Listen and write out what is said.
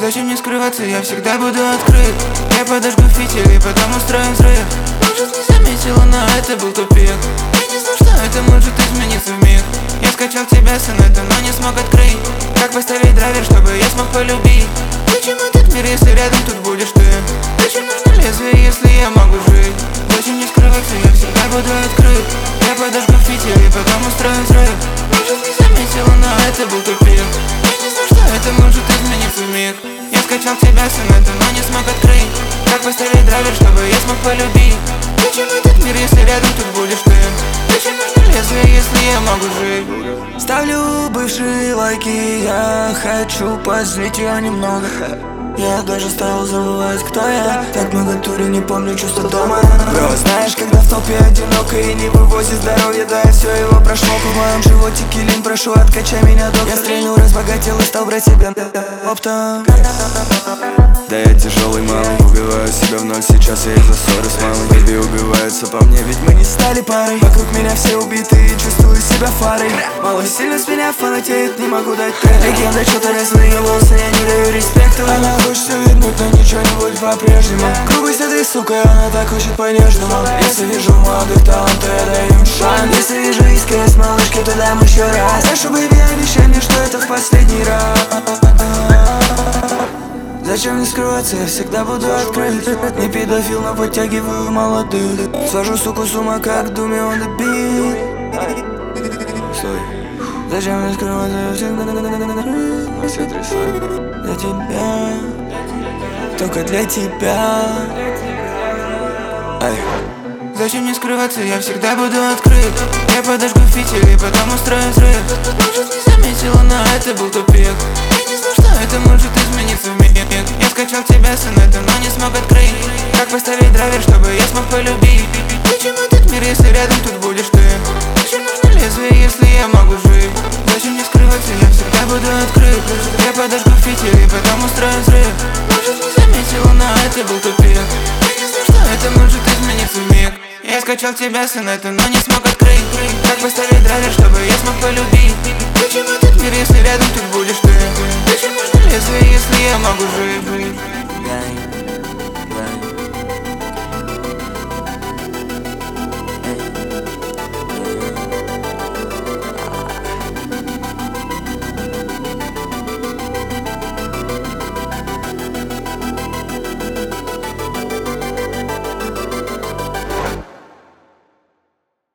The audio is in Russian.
Зачем мне скрываться, я всегда буду открыт. Я подожгу фитиль и потом устрою взрыв. Может, не заметила, но это был тупик. Я не знал, что это может измениться вмиг. Я скачал тебя с инета, но не смог открыть. Как поставить драйвер, чтобы я смог полюбить? Зачем этот мир, если рядом тут будешь ты? Зачем нужно лезвие, если я могу жить? Зачем мне скрываться, я всегда буду открыт. Я подожгу фитиль и потом устрою взрыв. Может, не заметила, но это был тупик. Я не знал, что это может измениться вмиг. Я скачал тебя с инета, но не смог открыть. Как поставить драйвер, чтобы я смог полюбить? Зачем этот мир, если рядом тут будешь ты? Зачем нужно лезвие, если я могу жить? Ставлю бывшие лайки, я хочу позлить ее немного. Я даже стал забывать, кто я. Так много тури, не помню чувства дома. Бро, знаешь, когда в толпе одиноко и не вывозит здоровье, да, все его прошло. В моем животе килин, прошу, откачай меня, доктор. Я стрельнул, разбогател и стал брать себя оптом. Да я тяжелый, малый, убиваю себя в ноль. Сейчас я из-за ссоры с мамой. Бэби убивается по мне, ведь Мы не стали парой. Вокруг меня все убиты и чувствую себя фарой. Малый сильно с меня фанатеет, не могу дать трек. Легенда, что-то резные волосы, я не даю респекта. Она хочет все вернуть, но ничего не будет по-прежнему. Грубость этой сукой, она так хочет по-нежному. Если вижу молодых талантов, я даю им шанс. Если вижу искренность малышки, то дам еще раз. Прошу, бэби, обещай мне, что это в последний раз. Зачем мне скрываться, я всегда буду открыт. Не педофил, но подтягиваю молодых. Свожу суку с ума, как Думи on the beat. Стой, Зачем мне скрываться, я всегда на все трясай. для тебя, только для тебя. Ай. Зачем мне скрываться, я всегда буду открыт. Я подожгу фитиль и потом устрою взрыв. Может, не заметила, но это был тупик. Я не знал, что это может измениться в миг. Я скачал тебя с инета, но не смог открыть. Как поставить драйвер, чтобы я смог полюбить? Зачем этот мир, если рядом тут будешь ты? Зачем нужно лезвие, если я могу жить? Зачем мне скрываться, я всегда буду открыт. Я подожгу фитиль и потом устрою взрыв. Может, не заметила, но это был тупик. Я не знал, что это может измениться в миг. Я скачал тебя с инета, но не смог открыть. Как поставить драйвер, чтобы я смог полюбить? Зачем этот мир, если рядом тут будешь ты? Зачем нужно лезвие, если я могу жить?